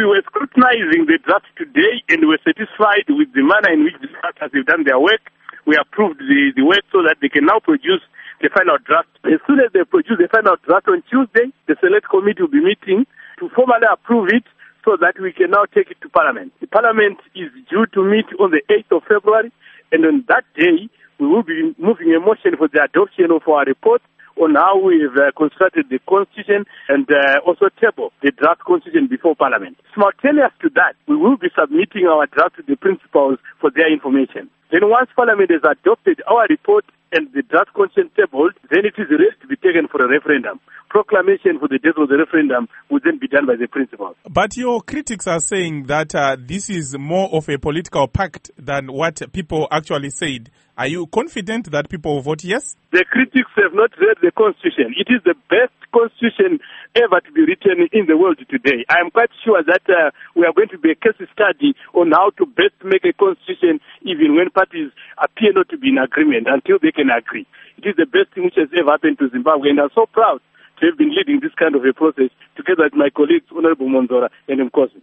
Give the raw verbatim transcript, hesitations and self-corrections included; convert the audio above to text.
we were scrutinizing the draft today and were satisfied with the manner in which the drafters have done their work. We approved the, the work so that they can now produce the final draft. As soon as they produce the final draft on Tuesday, the Select Committee will be meeting to formally approve it so that we can now take it to Parliament. The Parliament is due to meet on the eighth of February, and on that day, we will be moving a motion for the adoption of our report on how we've uh, constructed the Constitution and uh, also table the draft Constitution before Parliament. Simultaneous to that, we will be submitting our draft to the principals for their information. Then once Parliament has adopted our report and the draft Constitution tabled, then it is ready to be taken for a referendum. Proclamation for the date of the referendum will then be done by the principals. But your critics are saying that uh, this is more of a political pact than what people actually said. Are you confident that people will vote yes? The critics have not read the Constitution. It is the best Constitution ever to be written in the world today. I am quite sure that uh, we are going to be a case study on how to best make a Constitution even when parties appear not to be in agreement until they can agree. It is the best thing which has ever happened to Zimbabwe, and I'm so proud to have been leading this kind of a process together with my colleagues, Honorable Monzora and Mkosi.